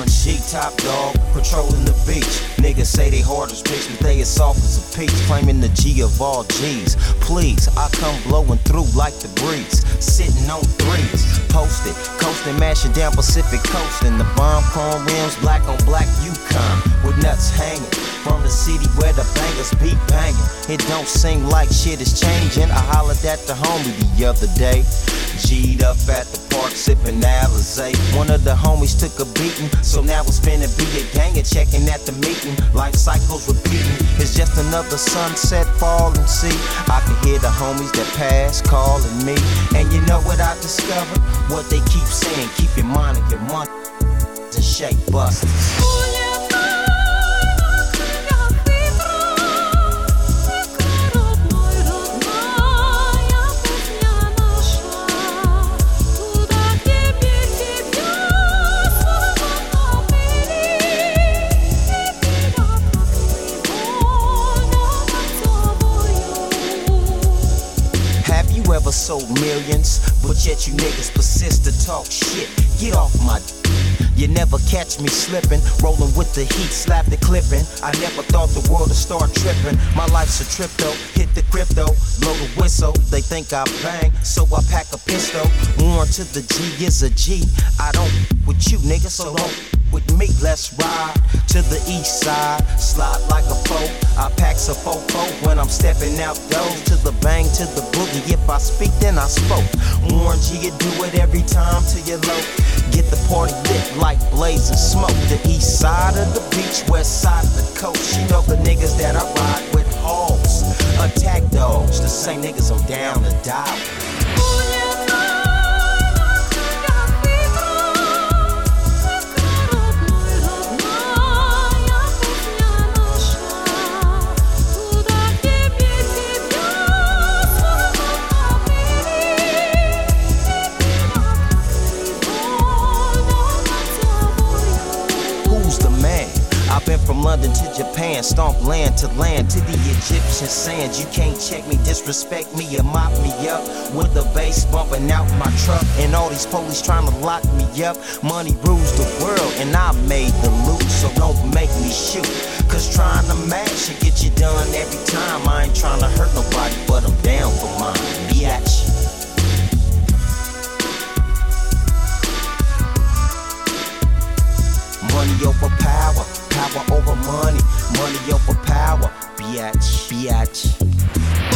G top dog, patrolling the beach. Niggas say they hard as bitch, but they as soft as a peach. Claiming the G of all G's. Please, I come blowing through like the breeze. Sitting on threes, posted, coasting, mashing down Pacific Coast. And the bomb chrome rims, black on black Yukon, with nuts hanging. From the city where the bangers be banging. It don't seem like shit is changing. I hollered at the homie the other day. G'd up at the park sipping Alizé. One of the homies took a beating, so now it's finna be a gang and checking at the meeting. Life cycles repeating, it's just another sunset falling. See, I can hear the homies that pass calling me. And you know what I discovered? What they keep saying, keep your mind on your money and shake busters. Ever sold millions, but yet you niggas persist to talk shit. Get off my you never catch me slipping, rolling with the heat, slap the clipping. I never thought the world would start tripping. My life's a trip though, hit the crypto, blow the whistle. They think I bang, so I pack a pistol. Warn to the G is a G. I don't with you niggas, so don't with me. Let's ride to the east side, slide like a foe. I packs a fofo when I'm stepping out doors. To the bang, to the boogie. If I speak, then I spoke. Warn G, you do it every time till you're low. Get the party lit like blazing smoke. The east side of the beach, west side of the coast. You know the niggas that I ride with hogs, attack dogs. The same niggas I'm down to die with. I've been from London to Japan, stomp land to the Egyptian sands. You can't check me, disrespect me, or mop me up with the bass bumping out my truck. And all these police trying to lock me up. Money rules the world, and I made the loot, so don't make me shoot. Cause trying to match it get you done every time. I ain't trying to hurt nobody, but I'm down for mine. Biatch. Money over power, power over money, money over power. Biatch, biatch.